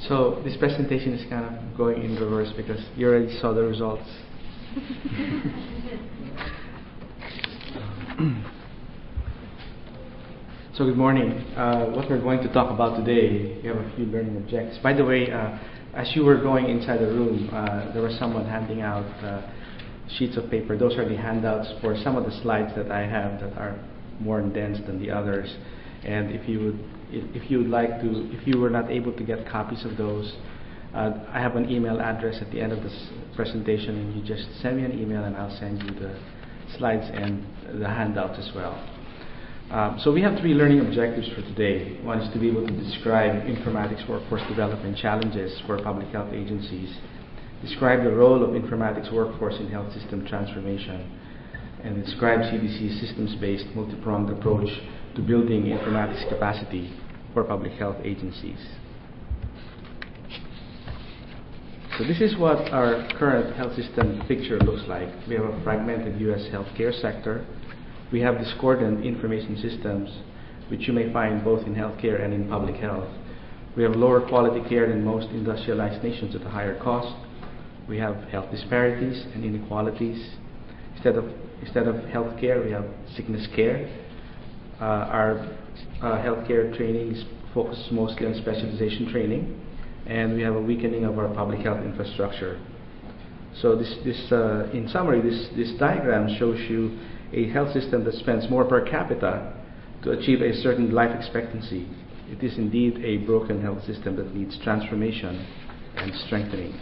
So this presentation is kind of going in reverse because you already saw the results. So good morning. What we're going to talk about today, we have a few learning objectives. By the way, as you were going inside the room, there was someone handing out sheets of paper. Those are the handouts for some of the slides that I have that are more dense than the others. And if you would like to, if you were not able to get copies of those, I have an email address at the end of this presentation, and you just send me an email and I'll send you the slides and the handouts as well. So we have 3 learning objectives for today. One is to be able to describe informatics workforce development challenges for public health agencies, describe the role of informatics workforce in health system transformation, and describe CDC's systems-based multi-pronged approach to building informatics capacity for public health agencies. So this is what our current health system picture looks like. We have a fragmented U.S. healthcare sector. We have discordant information systems, which you may find both in healthcare and in public health. We have lower quality care than most industrialized nations at a higher cost. We have health disparities and inequalities. Instead of healthcare, we have sickness care. Our healthcare training is focused mostly on specialization training, and we have a weakening of our public health infrastructure. So in summary, this diagram shows you a health system that spends more per capita to achieve a certain life expectancy. It is indeed a broken health system that needs transformation and strengthening.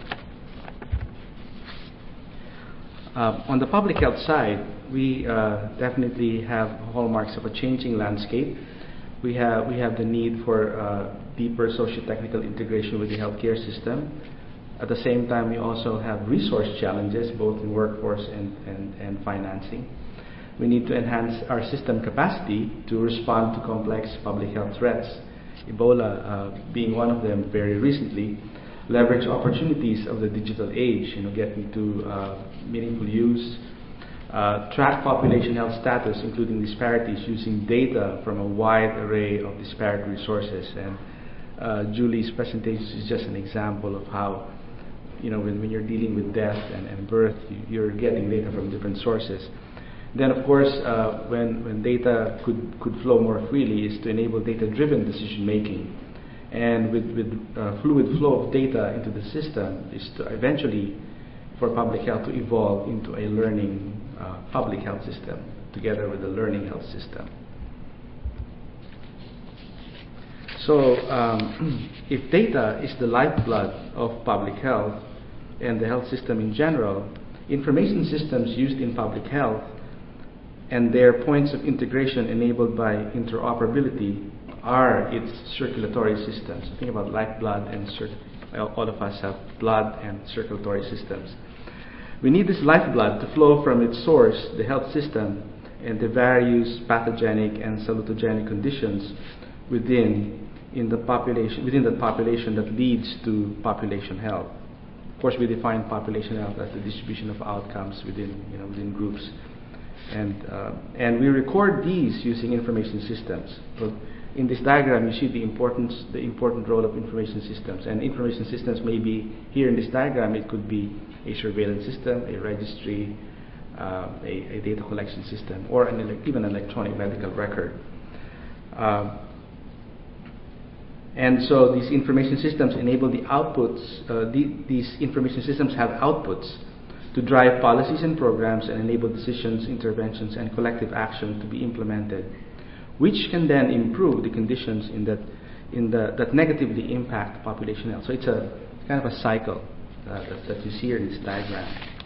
On the public health side, we definitely have hallmarks of a changing landscape. We have the need for deeper socio-technical integration with the healthcare system. At the same time, we also have resource challenges, both in workforce and financing. We need to enhance our system capacity to respond to complex public health threats, Ebola being one of them very recently, leverage opportunities of the digital age, getting to meaningful use, track population health status, including disparities, using data from a wide array of disparate resources. And Julie's presentation is just an example of how, when you're dealing with death and birth, you're getting data from different sources. Then, of course, when data could flow more freely, is to enable data-driven decision making. And with fluid flow of data into the system is to eventually, for public health to evolve into a learning public health system together with a learning health system. So if data is the lifeblood of public health and the health system in general, information systems used in public health and their points of integration enabled by interoperability are its circulatory systems. Think about lifeblood and all of us have blood and circulatory systems. We need this lifeblood to flow from its source, the health system, and the various pathogenic and salutogenic conditions within the population that leads to population health. Of course, we define population health as the distribution of outcomes within groups. And we record these using information systems. So in this diagram, you see the important role of information systems. And information systems may be, here in this diagram, it could be a surveillance system, a registry, a data collection system, or even an electronic medical record. And so these information systems enable the outputs, these information systems have outputs to drive policies and programs and enable decisions, interventions, and collective action to be implemented, which can then improve the conditions that negatively impact population health. So it's a kind of a cycle that you see here in this diagram.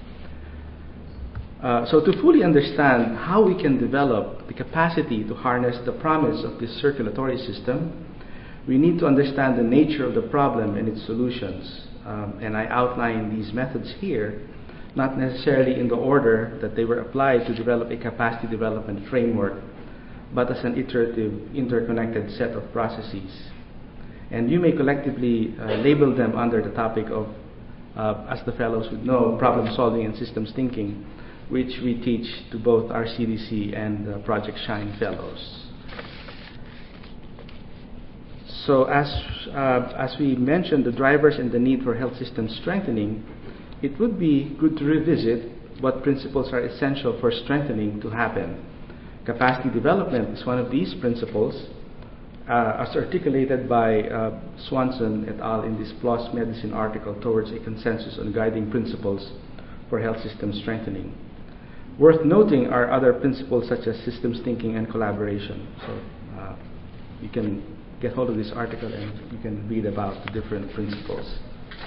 So to fully understand how we can develop the capacity to harness the promise of this circulatory system, we need to understand the nature of the problem and its solutions. And I outline these methods here, not necessarily in the order that they were applied to develop a capacity development framework, but as an iterative, interconnected set of processes. And you may collectively label them under the topic of, as the fellows would know, problem solving and systems thinking, which we teach to both our CDC and Project Shine fellows. So as we mentioned, the drivers and the need for health system strengthening, it would be good to revisit what principles are essential for strengthening to happen. Capacity development is one of these principles, as articulated by Swanson et al. In this PLOS Medicine article, Towards a Consensus on Guiding Principles for Health System Strengthening. Worth noting are other principles such as systems thinking and collaboration. So you can get hold of this article and you can read about the different principles.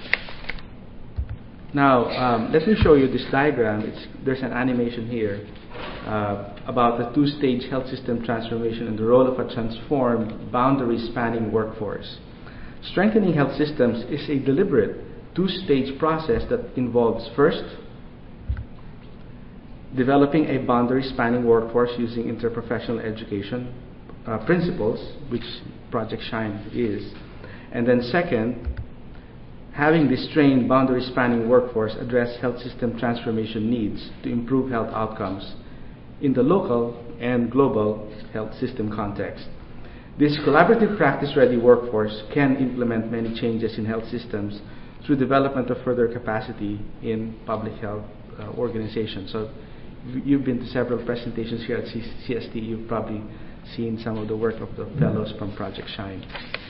Now, let me show you this diagram. There's an animation here about the two-stage health system transformation and the role of a transformed, boundary-spanning workforce. Strengthening health systems is a deliberate two-stage process that involves, first, developing a boundary-spanning workforce using interprofessional education principles, which Project SHINE is. And then second, having this trained boundary-spanning workforce address health system transformation needs to improve health outcomes in the local and global health system context. This collaborative practice-ready workforce can implement many changes in health systems through development of further capacity in public health organizations. So you've been to several presentations here at CST. You've probably seen some of the work of the fellows from Project SHINE.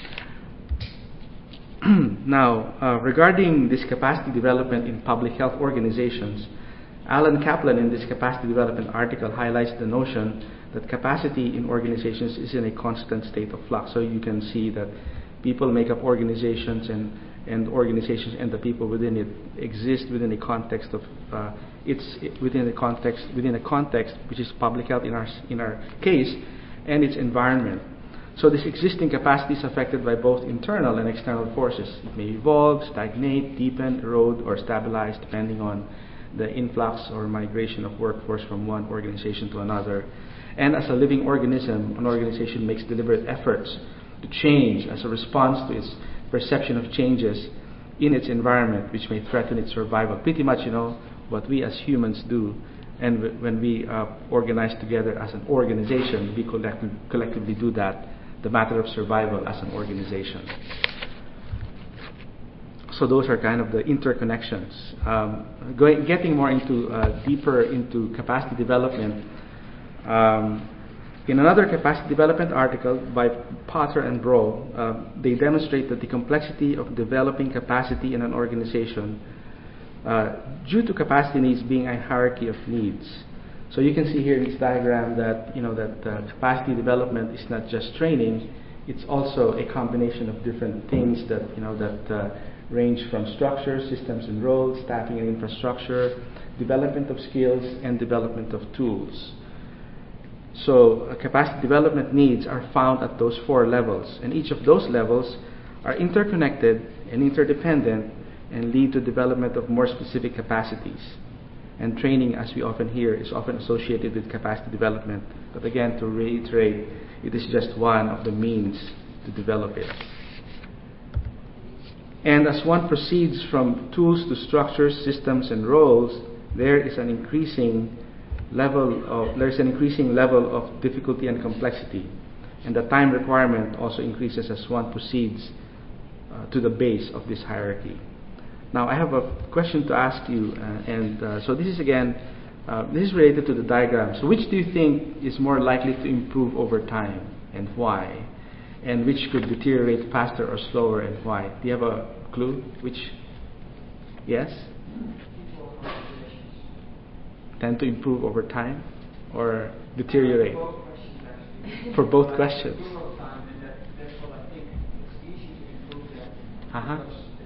Now, regarding this capacity development in public health organizations, Alan Kaplan in this capacity development article highlights the notion that capacity in organizations is in a constant state of flux. So you can see that people make up organizations, and organizations and the people within it exist within a context of within a context which is public health in our case, and its environment. So this existing capacity is affected by both internal and external forces. It may evolve, stagnate, deepen, erode, or stabilize depending on the influx or migration of workforce from one organization to another. And as a living organism, an organization makes deliberate efforts to change as a response to its perception of changes in its environment, which may threaten its survival. Pretty much, what we as humans do. And when we organize together as an organization, we collectively do that, the matter of survival as an organization. So those are kind of the interconnections. Getting more deeper into capacity development, in another capacity development article by Potter and Bro, they demonstrate that the complexity of developing capacity in an organization due to capacity needs being a hierarchy of needs. So you can see here in this diagram that capacity development is not just training; it's also a combination of different things that range from structure, systems and roles, staffing and infrastructure, development of skills, and development of tools. So capacity development needs are found at those 4 levels, and each of those levels are interconnected and interdependent and lead to development of more specific capacities. And training, as we often hear, is often associated with capacity development. But again, to reiterate, it is just one of the means to develop it. And as one proceeds from tools to structures, systems, and roles, there is an increasing level of difficulty and complexity, and the time requirement also increases as one proceeds to the base of this hierarchy. Now, I have a question to ask you, so this is again, this is related to the diagram. So, which do you think is more likely to improve over time, and why? And which could deteriorate faster or slower, and why? Do you have a clue? Which? Yes? Tend to improve over time or deteriorate? For both questions. Uh-huh.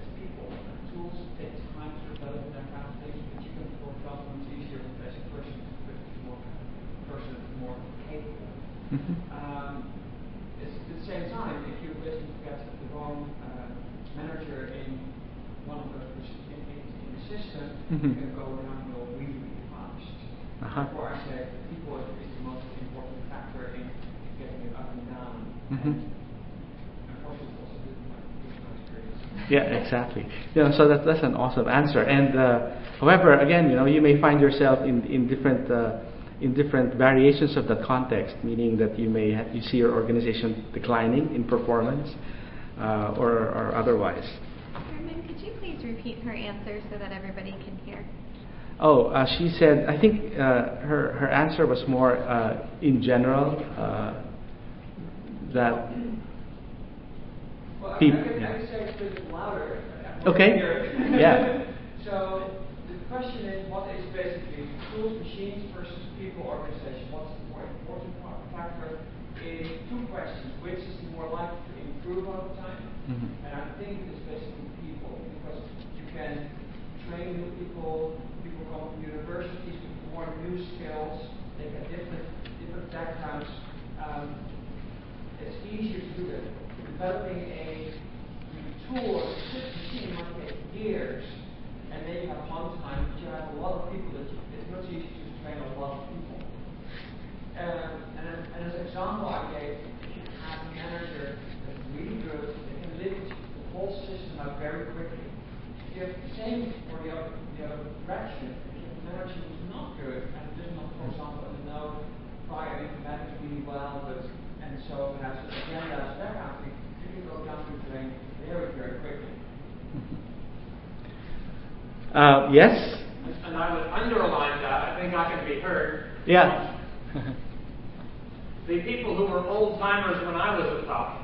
At the same time, if you basically get the wrong manager in one of the in the system, you can go downhill really, really fast. Therefore, I say people is the most important factor in getting it up and down. Unfortunately, also did my experience. Yeah, exactly. So that's an awesome answer. And however, again, you may find yourself in different variations of that context, meaning that you see your organization declining in performance. or otherwise. Herman, could you please repeat her answer so that everybody can hear? Oh, she said, I think her answer was more in general, that people... I can say it a bit louder. Okay, yeah. So the question is, what is basically tools, machines versus people organization? What's the more important factor? Is two questions. Which is more likely to improve over time? And I think it is basically people, because you can train new people, people come from universities with more new skills, they get different backgrounds. It's easier to do that. Developing a tool or a machine might take years, and maybe have one time, but you have a lot of people that it's much easier to train a lot of people. And as an example I gave, if you have a manager that's really good, they can lift the whole system up very quickly. If you have the same for the other direction, if you have a manager who's not good and does not, for example, know prior informatics really well, and so has an agenda, that kind of thing, you can go down the drain very, very quickly. Yes? And I would underline that. I think I can be heard. Yeah. The people who were old timers when I was a pup,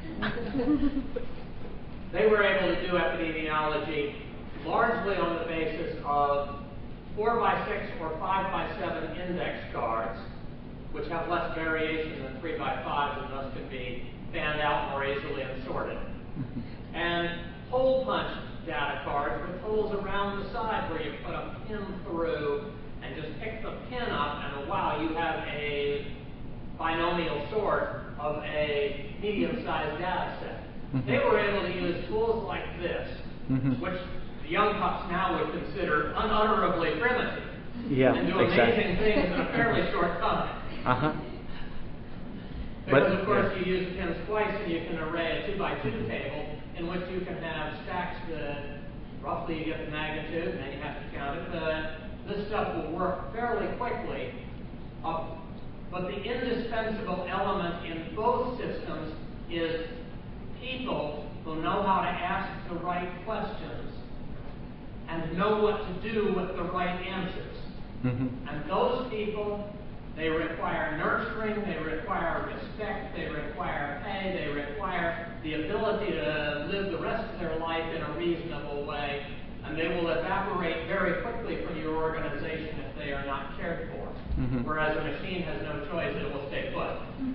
they were able to do epidemiology largely on the basis of 4x6 or 5x7 index cards, which have less variation than 3x5 and thus can be fanned out more easily and sorted. And hole punch data cards with holes around the side where you put a pin through and just pick the pin up, and wow, you have a binomial sort of a medium-sized data set. They were able to use tools like this, which the young pups now would consider unutterably primitive, and do amazing things in a fairly short time. Because, of course, you use pins twice, and you can array a 2x2 table in which you can have stacks that roughly you get the magnitude, and then you have to count it. This stuff will work fairly quickly. But the indispensable element in both systems is people who know how to ask the right questions and know what to do with the right answers. And those people, they require nurturing, they require respect, they require pay, they require the ability to live the rest of their life in a reasonable way, and they will evaporate very quickly from your organization if they are not cared for. Whereas a machine has no choice, it will stay put.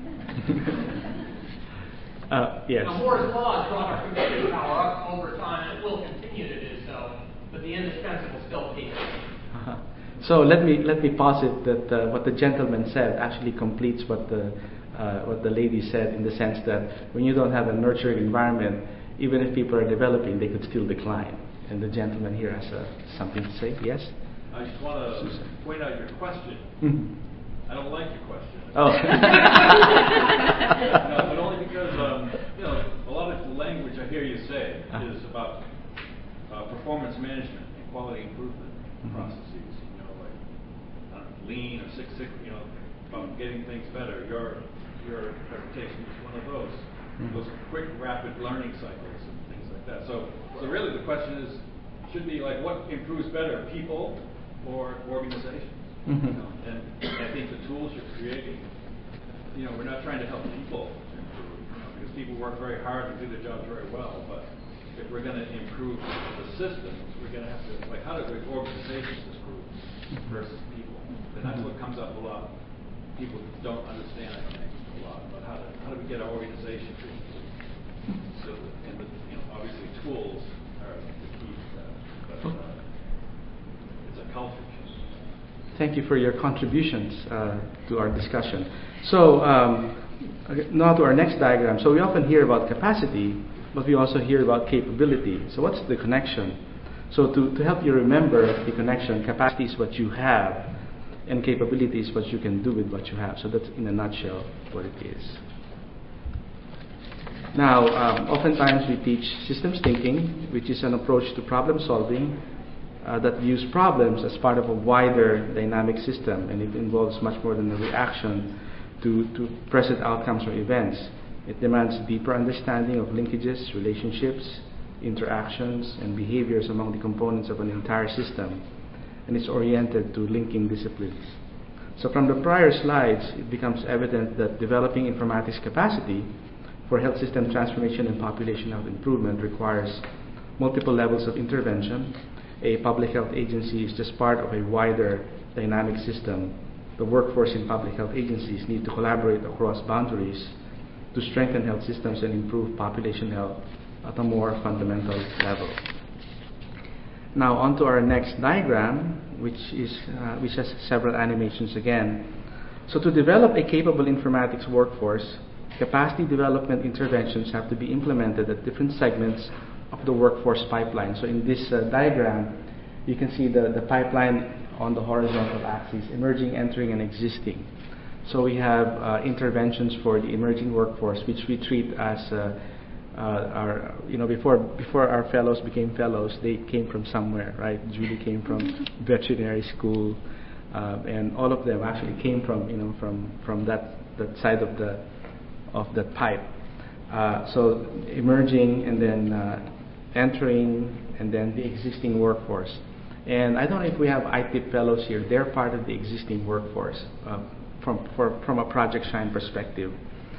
Yes. Now, Moore's law has brought our computing power up over time, and it will continue to do so, but the indispensable still people. So let me posit that what the gentleman said actually completes what the lady said, in the sense that when you don't have a nurturing environment, even if people are developing, they could still decline. And the gentleman here has something to say. Yes? I just want to point out your question. I don't like your question. Oh. No, but only because a lot of the language I hear you say is about performance management and quality improvement processes. Lean or Six Sigma, about getting things better. Your reputation is one of those quick, rapid learning cycles and things like that. So really the question is, should be like, what improves better, people or organizations? And I think the tools you're creating, we're not trying to help people to improve, because people work very hard and do their jobs very well. But if we're going to improve the systems, we're going to have to, like, how do organizations improve versus people? And that's what comes up a lot. People don't understand, I think, a lot about how do we get our organization to improve. So, obviously, tools are the key to that. But it's a culture change. Thank you for your contributions to our discussion. So now to our next diagram. So we often hear about capacity, but we also hear about capability. So what's the connection? So to help you remember the connection, capacity is what you have, and capability is what you can do with what you have. So that's, in a nutshell, what it is. Now, oftentimes we teach systems thinking, which is an approach to problem solving that views problems as part of a wider dynamic system, and it involves much more than a reaction to present outcomes or events. It demands deeper understanding of linkages, relationships, interactions, and behaviors among the components of an entire system, and is oriented to linking disciplines. So from the prior slides, it becomes evident that developing informatics capacity for health system transformation and population health improvement requires multiple levels of intervention. A public health agency is just part of a wider dynamic system. The workforce in public health agencies need to collaborate across boundaries to strengthen health systems and improve population health at a more fundamental level. Now on to our next diagram, which has several animations again. So to develop a capable informatics workforce, capacity development interventions have to be implemented at different segments of the workforce pipeline. So in this diagram, you can see the pipeline on the horizontal axis, emerging, entering, and existing. So we have interventions for the emerging workforce, which we treat as before our fellows became fellows, they came from somewhere, right? Julie came from veterinary school, and all of them actually came from that side of the pipe. So emerging, and then entering, and then the existing workforce. And I don't know if we have ITIP fellows here. They're part of the existing workforce from a Project Shine perspective.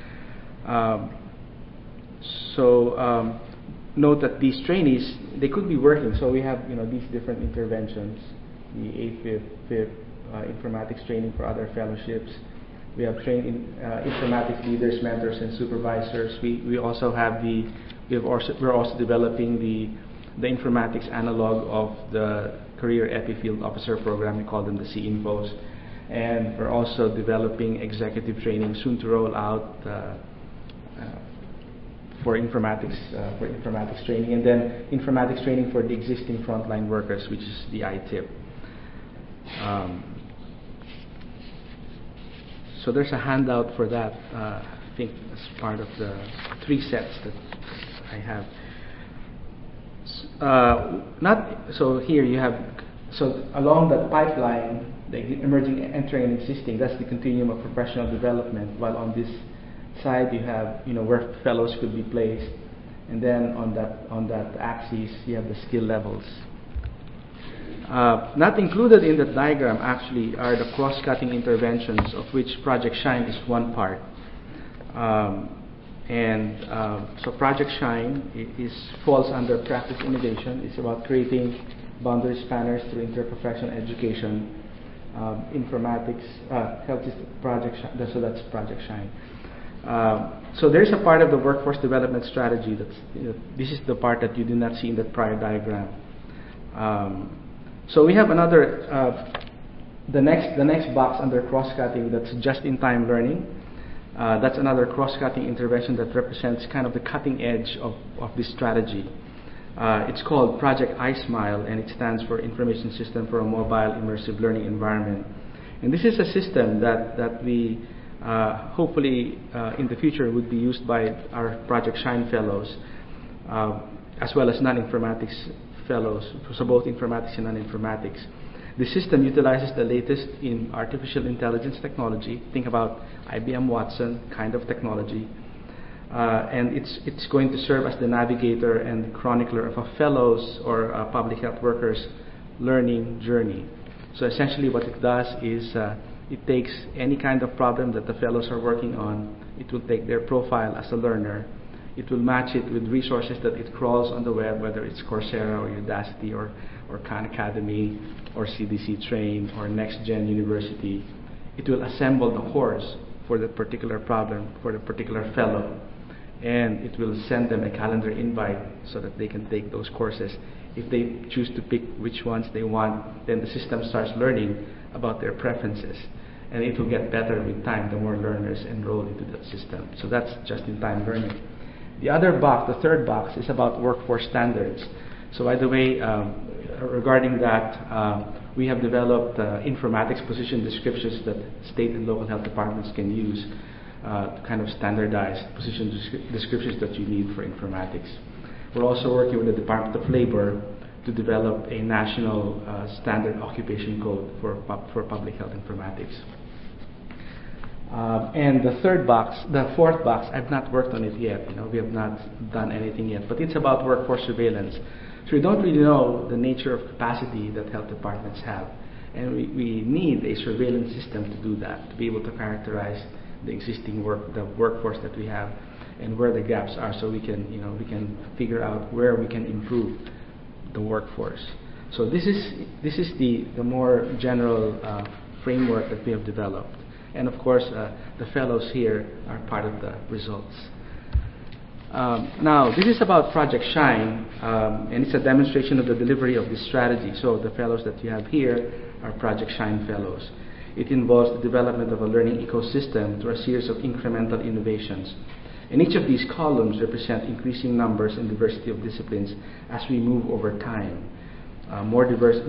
Note that these trainees, they could be working. So we have these different interventions, the AFib, FIP, informatics training for other fellowships. We have trained informatics leaders, mentors, and supervisors. We're also developing the informatics analog of the Career Epi Field Officer program. We call them the C-Infos. And we're also developing executive training, soon to roll out for informatics training, and then informatics training for the existing frontline workers, which is the ITIP. So there's a handout for that, I think, as part of the 3 sets that I have. So here you have, so along that pipeline, the emerging, entering, and existing, that's the continuum of professional development, while on this side you have where fellows could be placed, and then on that axis you have the skill levels. Not included in the diagram actually are the cross-cutting interventions, of which Project Shine is one part. So Project Shine falls under practice innovation. It's about creating boundary spanners through interprofessional education, informatics, health system Project Shine. So that's Project Shine. So there's a part of the workforce development strategy this is the part that you do not see in the prior diagram. So we have another, the next box under cross-cutting, that's just-in-time learning. That's another cross-cutting intervention that represents kind of the cutting edge of this strategy. It's called Project iSmile, and it stands for Information System for a Mobile Immersive Learning Environment. And this is a system that we hopefully in the future would be used by our Project Shine fellows, as well as non-informatics fellows, so both informatics and non-informatics. The system utilizes the latest in artificial intelligence technology. Think about IBM Watson kind of technology. And it's going to serve as the navigator and chronicler of a fellow's or public health worker's learning journey. So essentially what it does is it takes any kind of problem that the fellows are working on. It will take their profile as a learner. It will match it with resources that it crawls on the web, whether it's Coursera or Udacity or Khan Academy or CDC Train or NextGen University. It will assemble the course for the particular problem, for the particular fellow, and it will send them a calendar invite so that they can take those courses. If they choose to pick which ones they want, then the system starts learning about their preferences, and it will get better with time the more learners enroll into that system. So that's just-in-time learning. The other box, the third box, is about workforce standards. So by the way, regarding that, we have developed informatics position descriptions that state and local health departments can use to kind of standardize position descriptions that you need for informatics. We're also working with the Department of Labor to develop a national standard occupation code for public health informatics. And the fourth box, I've not worked on it yet. We have not done anything yet. But it's about workforce surveillance. So we don't really know the nature of capacity that health departments have. And we need a surveillance system to do that, to be able to characterize the existing workforce that we have and where the gaps are, so we can figure out where we can improve the workforce. So this is the more general framework that we have developed. And of course, the fellows here are part of the results. Now, this is about Project Shine, and it's a demonstration of the delivery of this strategy. So the fellows that you have here are Project Shine fellows. It involves the development of a learning ecosystem through a series of incremental innovations. And each of these columns represent increasing numbers and diversity of disciplines as we move over time. More diverse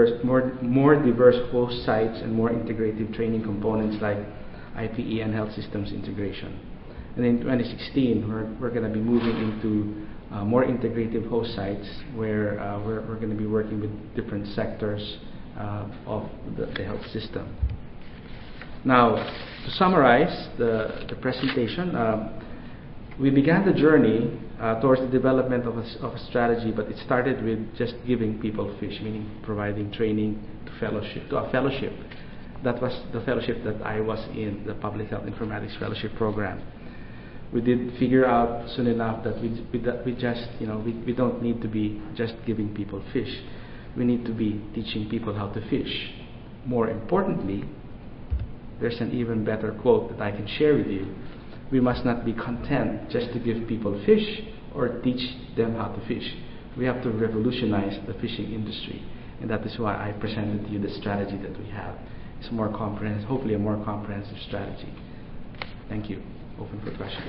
host sites and more integrative training components like IPE and health systems integration. And in 2016, we're going to be moving into more integrative host sites where we're going to be working with different sectors of the health system. Now, to summarize the presentation, we began the journey towards the development of a strategy, but it started with just giving people fish, meaning providing training to a fellowship. That was the fellowship that I was in, the Public Health Informatics Fellowship Program. We did figure out soon enough that we don't need to be just giving people fish. We need to be teaching people how to fish. More importantly, there's an even better quote that I can share with you. We must not be content just to give people fish or teach them how to fish. We have to revolutionize the fishing industry, and that is why I presented to you the strategy that we have. It's more comprehensive, hopefully a more comprehensive strategy. Thank you. Open for questions.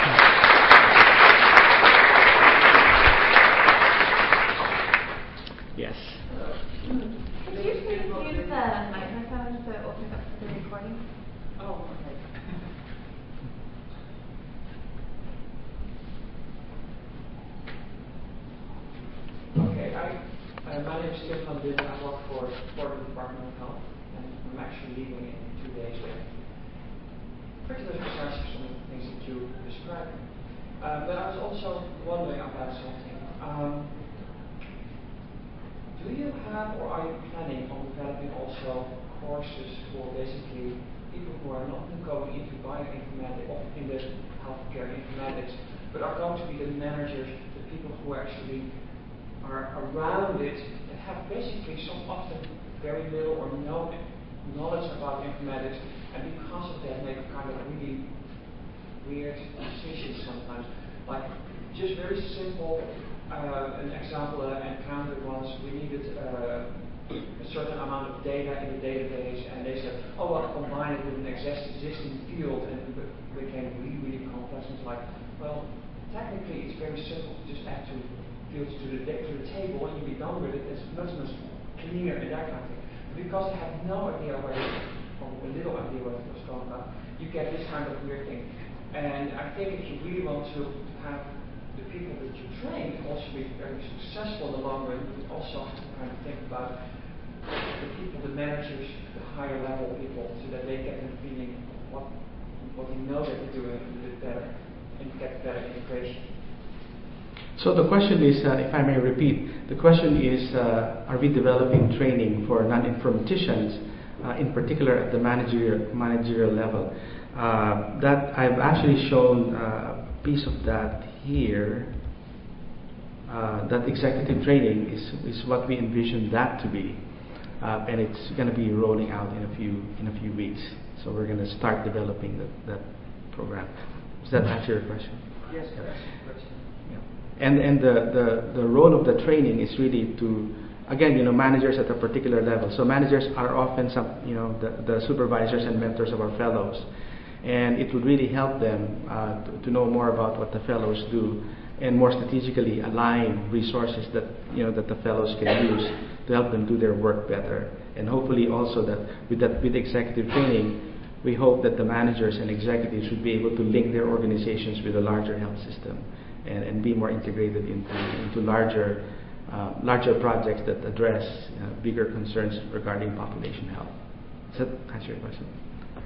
Yes. Could you please use the microphone so it opens up the recording? Oh, okay. Okay, my name is Stefan Bill. I work for the Department of Health, and I'm actually leaving in 2 days with pretty much precisely some of the things that you described. But I was also wondering about something. Do you have, or are you planning on developing also courses for basically people who are not going into bioinformatics or in the healthcare informatics, but are going to be the managers, the people who actually are around it and have basically some often very little or no knowledge about informatics, and because of that make kind of really weird decisions sometimes. Like just very simple, an example that I encountered once, we needed a certain amount of data in the database, and they said, oh, well, combine it with an existing field, and it became really, really complex. And it's like, well, technically it's very simple to just add two fields to the table, and you be done with it. It's much, much cleaner and that kind of thing. Because I had no idea or a little idea what was going on, you get this kind of weird thing. And I think if you really want to have the people that you train also be very successful in the long run, you also have to kind of think about the people, the managers, the higher level people, so that they get the feeling what you know that they're doing a little bit better and get better integration. So the question is, if I may repeat, the question is, are we developing training for non-informaticians, in particular at the managerial level? That I've actually shown a piece of that here. That executive training is what we envision that to be, and it's going to be rolling out in a few weeks. So we're going to start developing that program. Does that answer your question? Yes, that's the question. And the role of the training is really to, again, managers at a particular level. So managers are often the supervisors and mentors of our fellows, and it would really help them to know more about what the fellows do, and more strategically align resources that the fellows can use to help them do their work better. And hopefully also with executive training, we hope that the managers and executives would be able to link their organizations with a larger health system, and be more integrated into larger projects that address bigger concerns regarding population health. Does that answer your question? Thank you.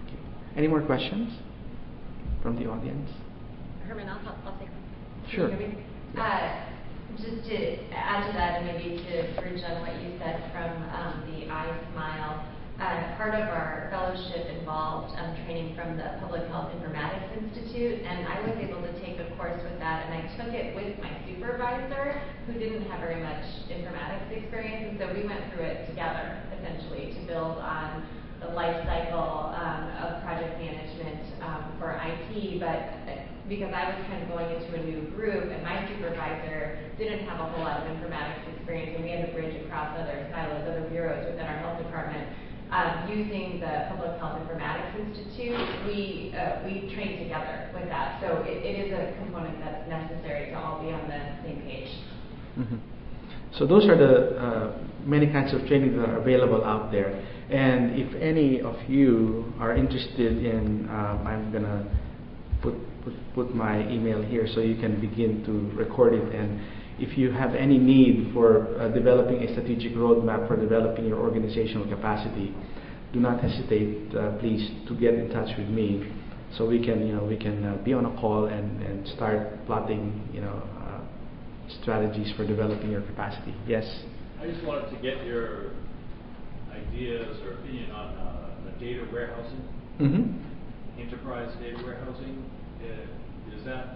Any more questions from the audience? Herman, I'll take one. Sure. Just to add to that, and maybe to bridge on what you said from the iSmile, part of our fellowship involved training from the Public Health Informatics Institute, and I was able to take a course with that, and I took it with my supervisor, who didn't have very much informatics experience, and so we went through it together, essentially, to build on the life cycle of project management for IT, but because I was kind of going into a new group, and my supervisor didn't have a whole lot of informatics experience, and we had to bridge across other silos, other bureaus within our health department. Using the Public Health Informatics Institute, we trained together with that. So it is a component that's necessary to all be on the same page. Mm-hmm. So those are the many kinds of training that are available out there. And if any of you are interested in, I'm going to put my email here so you can begin to record it. And if you have any need for developing a strategic roadmap for developing your organizational capacity, do not hesitate, please, to get in touch with me, so we can be on a call and start plotting, strategies for developing your capacity. Yes. I just wanted to get your ideas or opinion on the data warehousing, enterprise data warehousing. Is that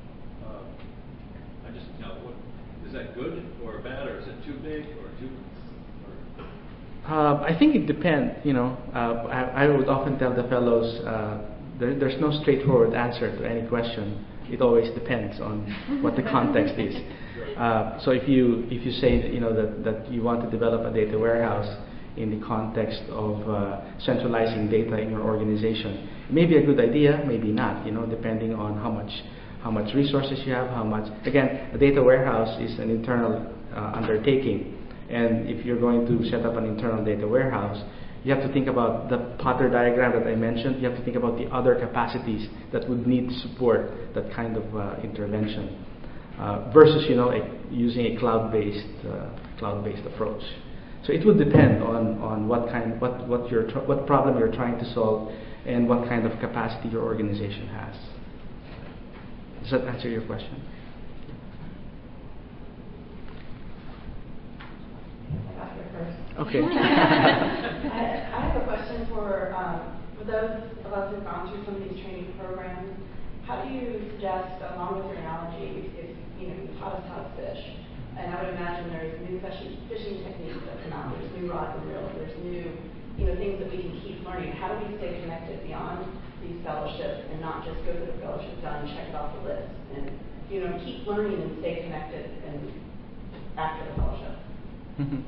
is that good or bad, or is it too big or too? I think it depends. I would often tell the fellows there's no straightforward answer to any question. It always depends on what the context is. So if you say that you want to develop a data warehouse in the context of centralizing data in your organization, it may be a good idea, maybe not. Depending on how much resources you have, how much. Again, a data warehouse is an internal undertaking, and if you're going to set up an internal data warehouse, you have to think about the Potter diagram that I mentioned. You have to think about the other capacities that would need to support that kind of intervention, versus using a cloud-based approach. So it would depend on what problem you're trying to solve and what kind of capacity your organization has. Does that answer your question? I got here first. Okay. I have a question for those of us who've gone through some of these training programs. How do you suggest, along with your analogy, if you taught us how to fish, and I would imagine there's new fishing techniques that come out, there's new rods and reels, there's new things that we can keep learning. How do we stay connected beyond these fellowships and not just go to the fellowship done, check it off the list, and keep learning and stay connected and after the fellowship? Mm-hmm.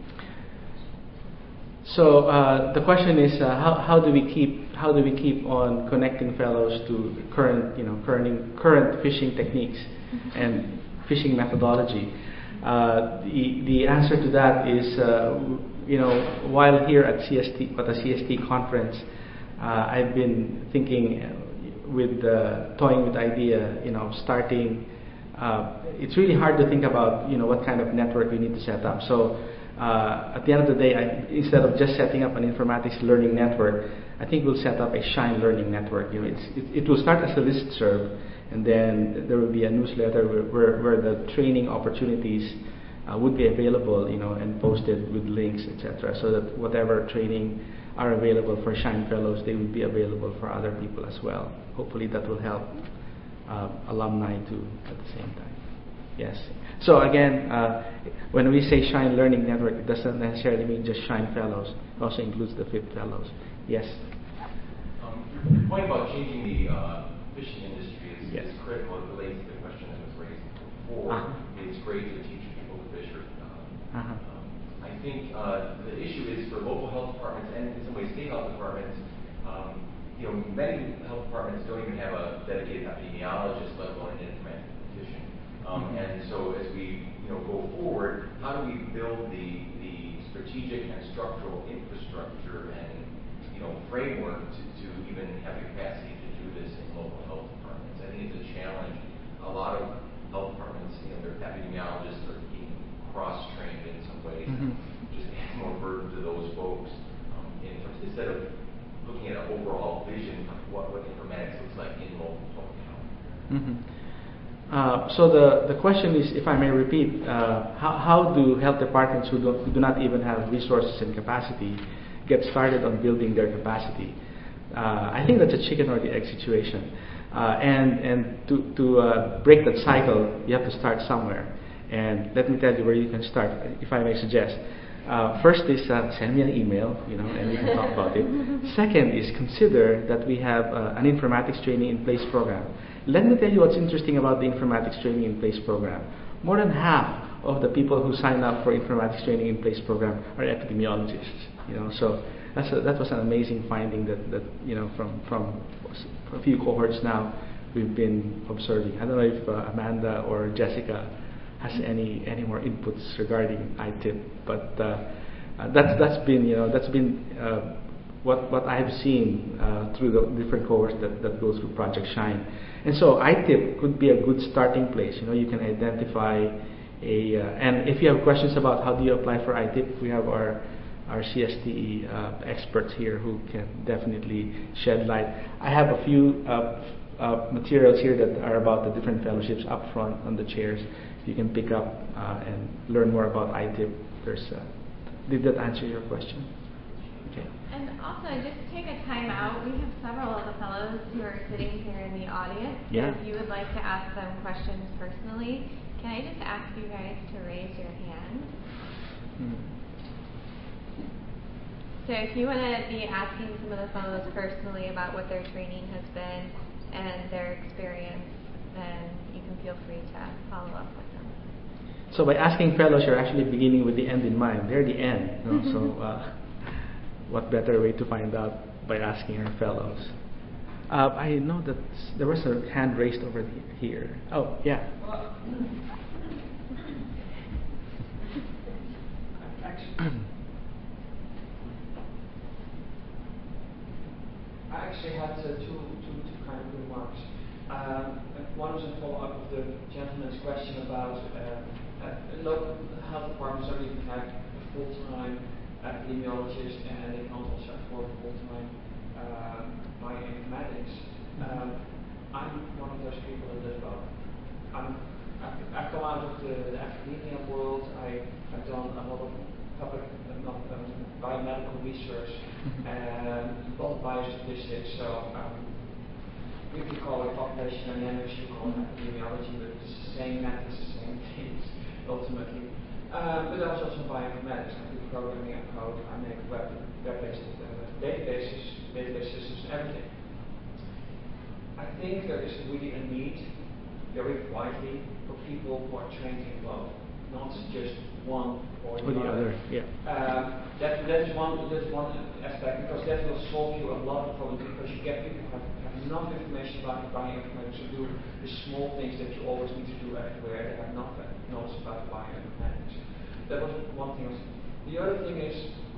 So the question is, how do we keep on connecting fellows to current fishing techniques and fishing methodology? The answer to that is, while here at the CST conference, I've been thinking toying with the idea, starting. It's really hard to think about, what kind of network we need to set up. So at the end of the day, instead of just setting up an informatics learning network, I think we'll set up a Shine Learning Network. It will start as a listserv, and then there will be a newsletter where the training opportunities would be available, and posted with links, etc. So that whatever training are available for Shine Fellows, they will be available for other people as well. Hopefully that will help alumni too at the same time. Yes. So again, when we say Shine Learning Network, it doesn't necessarily mean just Shine Fellows. It also includes the FIP Fellows. Yes? Your point about changing the fishing industry is critical. It relates to the question that was raised before. It's great to teach people to fish. I think the issue is for local health departments and in some ways state health departments, many health departments don't even have a dedicated epidemiologist, let alone an informatics physician. And so as we go forward, how do we build the strategic and structural infrastructure and framework to even have the capacity to do this in local health departments? I think it's a challenge. A lot of health departments, their epidemiologists are being cross-trained in some ways, just add more burden to those folks instead of looking at an overall vision of what informatics looks like in mobile public health. So the question is, if I may repeat, how do health departments who do not even have resources and capacity get started on building their capacity? I think that's a chicken or the egg situation. And to break that cycle, you have to start somewhere. And let me tell you where you can start, if I may suggest. First is send me an email, and we can talk about it. Second is consider that we have an informatics training in place program. Let me tell you what's interesting about the informatics training in place program. More than half of the people who sign up for informatics training in place program are epidemiologists. So that was an amazing finding that from a few cohorts now we've been observing. I don't know if Amanda or Jessica has any more inputs regarding ITIP, but that's been what I have seen through the different cohorts that go through Project Shine. And so ITIP could be a good starting place. You can identify and if you have questions about how do you apply for ITIP, we have our CSTE experts here who can definitely shed light. I have a few materials here that are about the different fellowships up front on the chairs. You can pick up and learn more about ITIP. Did that answer your question? Okay. And also, just take a time out. We have several of the fellows who are sitting here in the audience. Yeah. So if you would like to ask them questions personally, can I just ask you guys to raise your hand? So if you want to be asking some of the fellows personally about what their training has been and their experience, then you can feel free to follow up with them. So by asking fellows, you're actually beginning with the end in mind. They're the end. So what better way to find out by asking our fellows? I know that there was a hand raised over here. Oh, yeah. Well, I actually had two kind of remarks. One was a follow-up of the gentleman's question about local health departments don't even have a full-time epidemiologist, and they can't also afford full-time bioinformatics. I'm one of those people that live both. I've come out of the academia world. I've done a lot of public biomedical research and both biostatistics. So we could call it population dynamics, you call it epidemiology, but it's the same methods, the same things ultimately. But also some bioinformatics. I do programming and code. I make web-based database systems, everything. I think there is really a need, very widely, for people who are trained in both, not just one or the other. Yeah. That's one aspect, because that will solve you a lot of problems, because you get people who have enough information about bioinformatics to do the small things that you always need to do everywhere. They have nothing knows about bioinformatics. That was one thing. The other thing is,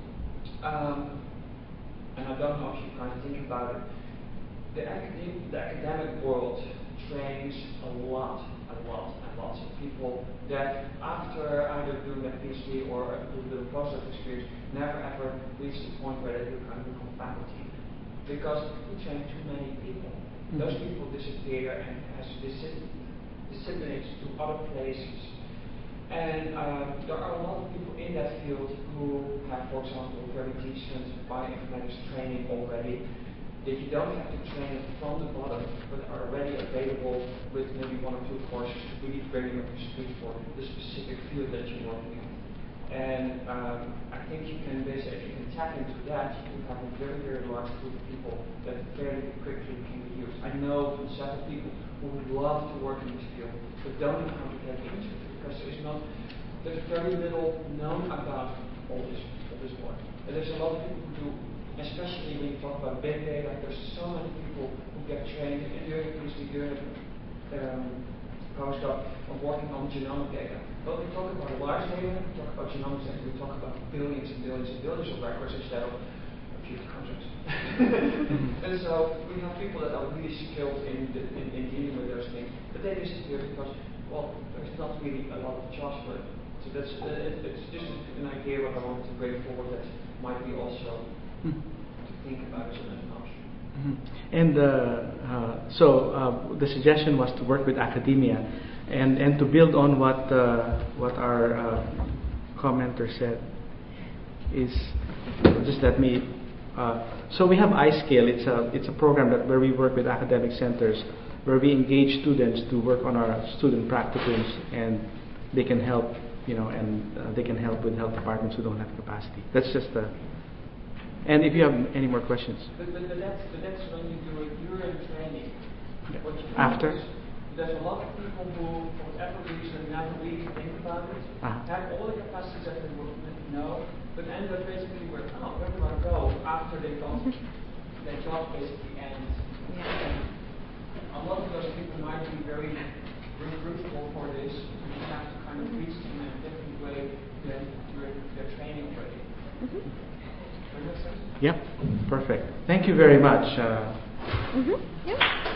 and I don't know if you kind of think about it, the academic world trains a lot of people that after either doing a PhD or a little bit of postdoc experience never ever reach the point where they kind of become faculty. Because we train too many people. Those people disappear and has disseminates to other places. And there are a lot of people in that field who have, for example, very decent bioinformatics training already, that you don't have to train from the bottom, but are already available with maybe one or two courses to really bring you up to speed for the specific field that you're working in. And I think you can basically, if you can tap into that, you can have a very, very large group of people that very quickly can be used. I know from several people who would love to work in this field, but don't know how to get into it, because there's very little known about all this work. And there's a lot of people who do, especially when you talk about big data, there's so many people who get trained during postdoc of working on genomic data. Well, we talk about large data, we talk about genomic data, we talk about billions and billions and billions of records instead of a few hundreds. And so we have people that are really skilled in dealing with those things, but they disappear because, well, there's not really a lot of jobs for it. So that's it's just an idea what I wanted to bring forward that might be also think about it as an option. And so the suggestion was to work with academia, and to build on what our commenter said is just let me. So we have iScale. It's a program where we work with academic centers, where we engage students to work on our student practicums, and they can help, and they can help with health departments who don't have capacity. That's just the. And if you have any more questions. But that's when you do it during training. Yeah. What you do After? is, there's a lot of people who, for whatever reason, never really think about it, have all the capacities that they would know, but end up basically where do I go after they got their job basically ends. And a lot of those people might be very recruitable for this, and you have to kind of reach them in a different way than during their training already. Yep, perfect. Thank you very much. Yeah.